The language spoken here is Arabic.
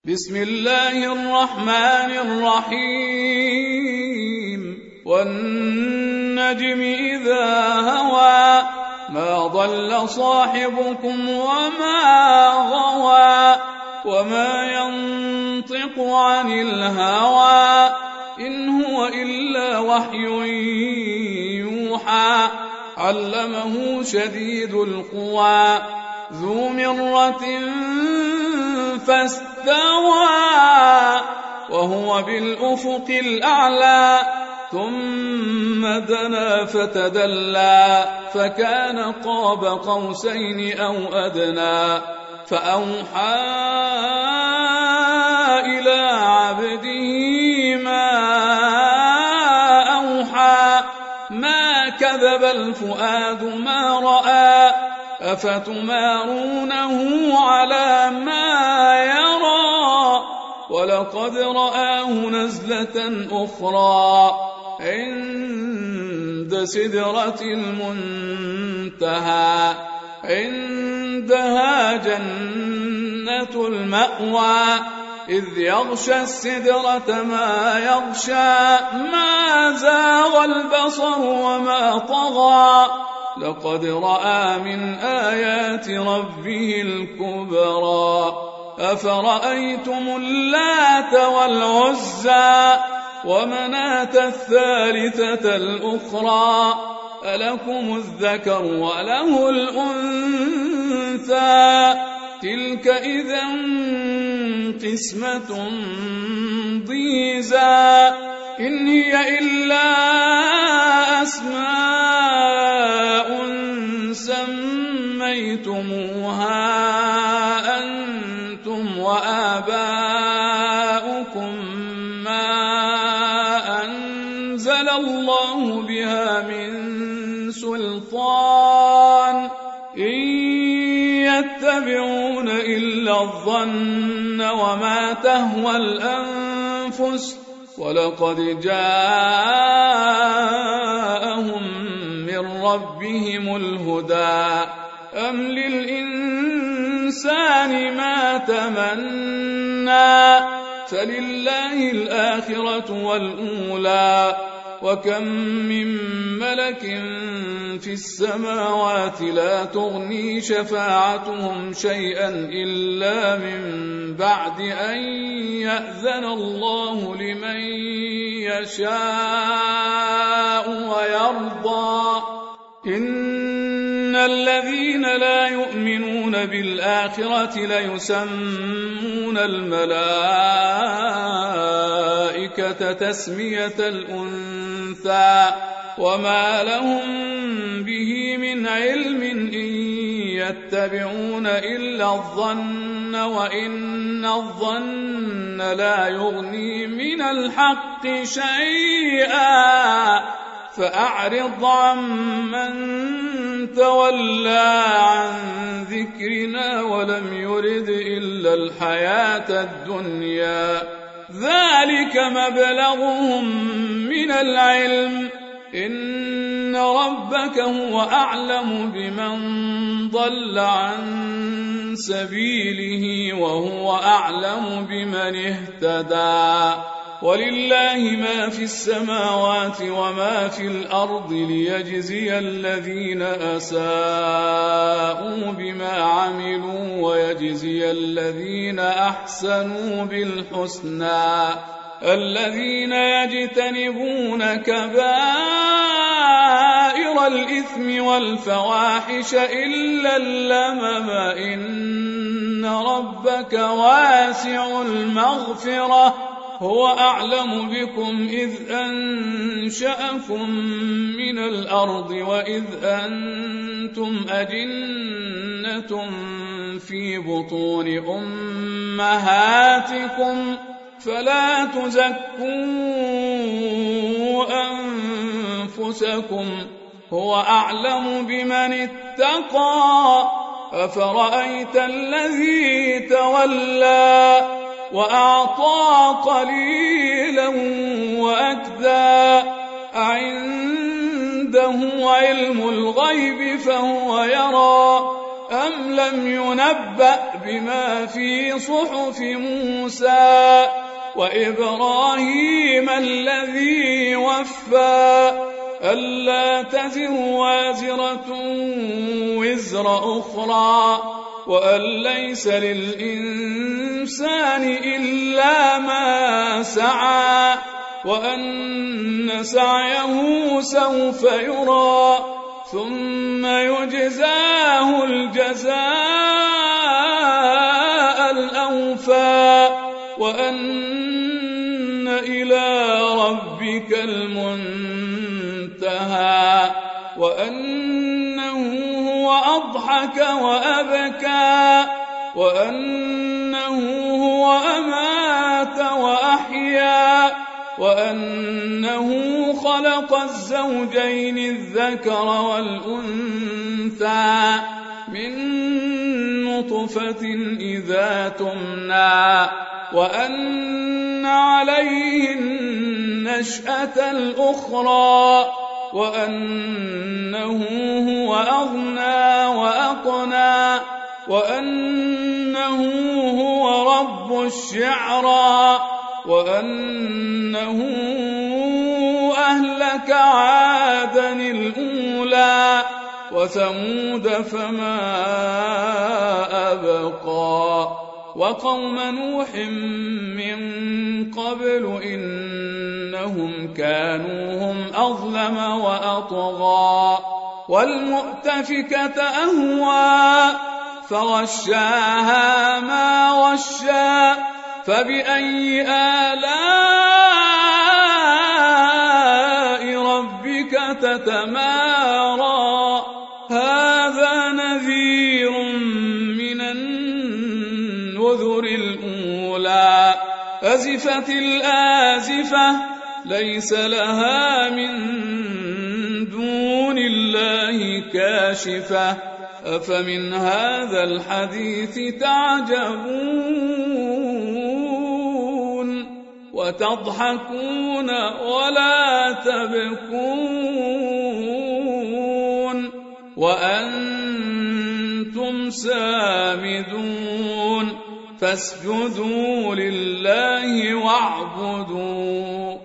بسم الله الرحمن الرحيم والنجم إذا هوى ما ضل صاحبكم وما غوى وما ينطق عن الهوى إن هو إلا وحي يوحى علمه شديد القوى ذو مرة فاستوى وهو بالأفق الأعلى ثم دنا فتدلى فكان قاب قوسين أو أدنى فأوحى إلى عبده ما أوحى ما كذب الفؤاد ما رأى أفتمارونه على ما يرى ولقد رآه نزلة أخرى عند سدرة المنتهى عندها جنة المأوى إذ يغشى السدرة ما يغشى ما زاغ البصر وما طغى لقد رأى من آيات ربه الكبرى أفرأيتم اللات والعزى ومناة الثالثة الأخرى ألكم الذكر وله الأنثى تلك إذا قسمة ضيزى إن هي إلا أسماء سميتموها أنتم وآباؤكم ما أنزل الله بها من سلطان إن يتبعون إلا الظن وما تهوى الأنفس ولقد جاءهم من ربهم الهدى أم للإنسان ما تمنى فلله الآخرة والأولى وكم من ملك في السماوات لا تغني شفاعتهم شيئا إلا من بعد أن يأذن الله لمن يشاء ويرضى إن الذين لا يؤمنون بالآخرة ليسمون الملائكة تسمية الأنثى وما لهم به من علم إن يتبعون إلا الظن وإن الظن لا يغني من الحق شيئا فأعرض عمن تولى عن ذكرنا ولم يرد إلا الحياة الدنيا ذلك مبلغهم من العلم إن ربك هو أعلم بمن ضل عن سبيله وهو أعلم بمن اهتدى ولله ما في السماوات وما في الأرض ليجزي الذين أساءوا بما عملوا ويجزي الذين أحسنوا بالحسنى الذين يجتنبون كبائر الإثم والفواحش إلا اللمم إن ربك واسع المغفرة هو أعلم بكم إذ أنشأكم من الأرض وإذ أنتم أجنة في بطون أمهاتكم فلا تزكوا أنفسكم هو أعلم بمن اتقى أفرأيت الذي تولى وأعطى قليلا وأكدى أعنده علم الغيب فهو يرى أم لم ينبأ بما في صحف موسى وإبراهيم الذي وفى ألا تزر وازرة وزر أخرى وأن ليس للإنسان إلا ما سعى وأن سعيه سوف يرى ثم يجزاه الجزاء الأوفى وأن إلى ربك المنتهى وأنه هو أضحك وأبكى وأنه هو أمات وأحيا وأنه خلق الزوجين الذكر والأنثى من نطفة إذا تمنى وأن عليه النشأة الأخرى وأنه هو أغنى وأقنى وأنه هو رب الشعرى وأنه أهلك عادا الأولى وثمود فما أبقى وقوم نوح من قبل إنهم كانوا هم أظلم وأطغى والمؤتفكة أهوى فغشاها ما غشى فبأي آلاء ربك تتمارى هذا نذير من النذر الأولى أزفت الآزفة ليس لها من دون الله كاشفة أفمن هذا الحديث تعجبون وتضحكون ولا تبكون وأنتم سامدون فاسجدوا لله واعبدوا